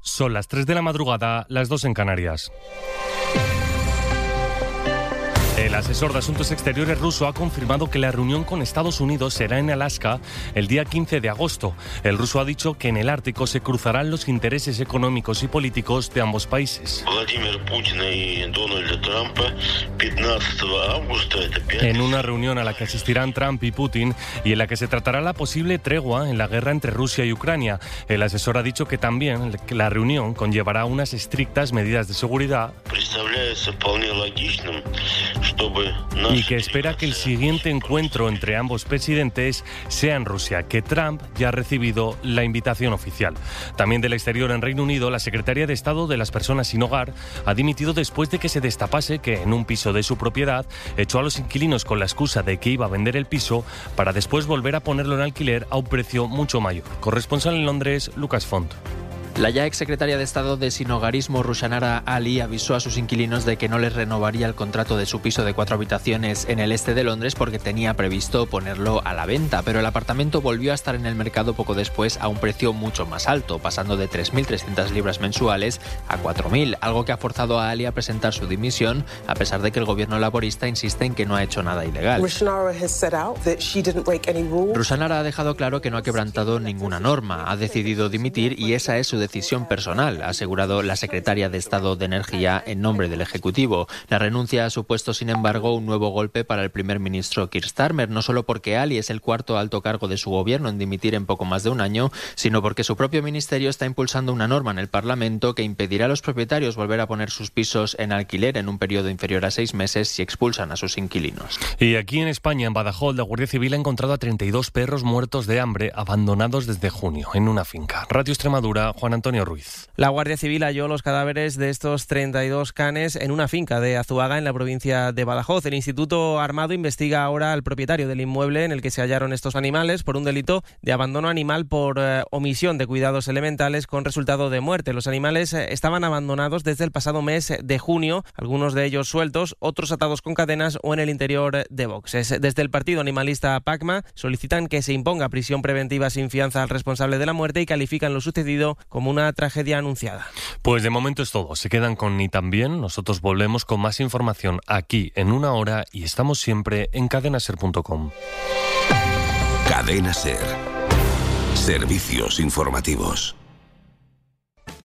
Son las 3 de la madrugada, las 2 en Canarias. El asesor de Asuntos Exteriores ruso ha confirmado que la reunión con Estados Unidos será en Alaska el día 15 de agosto. El ruso ha dicho que en el Ártico se cruzarán los intereses económicos y políticos de ambos países. En una reunión a la que asistirán Trump y Putin y en la que se tratará la posible tregua en la guerra entre Rusia y Ucrania. El asesor ha dicho que también la reunión conllevará unas estrictas medidas de seguridad y que espera que el siguiente encuentro entre ambos presidentes sea en Rusia, que Trump ya ha recibido la invitación oficial. También del exterior en Reino Unido, la secretaria de Estado de las Personas sin Hogar ha dimitido después de que se destapase que en un piso de su propiedad echó a los inquilinos con la excusa de que iba a vender el piso para después volver a ponerlo en alquiler a un precio mucho mayor. Corresponsal en Londres, Lucas Font. La ya exsecretaria de Estado de Sinhogarismo, Rushanara Ali, avisó a sus inquilinos de que no les renovaría el contrato de su piso de 4 habitaciones en el este de Londres porque tenía previsto ponerlo a la venta, pero el apartamento volvió a estar en el mercado poco después a un precio mucho más alto, pasando de 3.300 libras mensuales a 4.000, algo que ha forzado a Ali a presentar su dimisión, a pesar de que el gobierno laborista insiste en que no ha hecho nada ilegal. Rushanara ha dejado claro que no ha quebrantado ninguna norma, ha decidido dimitir y esa es su decisión personal, ha asegurado la secretaria de Estado de Energía en nombre del Ejecutivo. La renuncia ha supuesto, sin embargo, un nuevo golpe para el primer ministro Keir Starmer, no solo porque Ali es el cuarto alto cargo de su gobierno en dimitir en poco más de un año, sino porque su propio ministerio está impulsando una norma en el Parlamento que impedirá a los propietarios volver a poner sus pisos en alquiler en un periodo inferior a 6 meses si expulsan a sus inquilinos. Y aquí en España, en Badajoz, la Guardia Civil ha encontrado a 32 perros muertos de hambre abandonados desde junio en una finca. Radio Extremadura, Juan Antonio Ruiz. La Guardia Civil halló los cadáveres de estos 32 canes en una finca de Azuaga, en la provincia de Badajoz. El Instituto Armado investiga ahora al propietario del inmueble en el que se hallaron estos animales por un delito de abandono animal por omisión de cuidados elementales con resultado de muerte. Los animales estaban abandonados desde el pasado mes de junio, algunos de ellos sueltos, otros atados con cadenas o en el interior de boxes. Desde el partido animalista PACMA solicitan que se imponga prisión preventiva sin fianza al responsable de la muerte y califican lo sucedido como una tragedia anunciada. Pues de momento es todo. Se quedan con Ni Tan Bien. Nosotros volvemos con más información aquí en una hora y estamos siempre en cadenaser.com. Cadena Ser. Servicios informativos.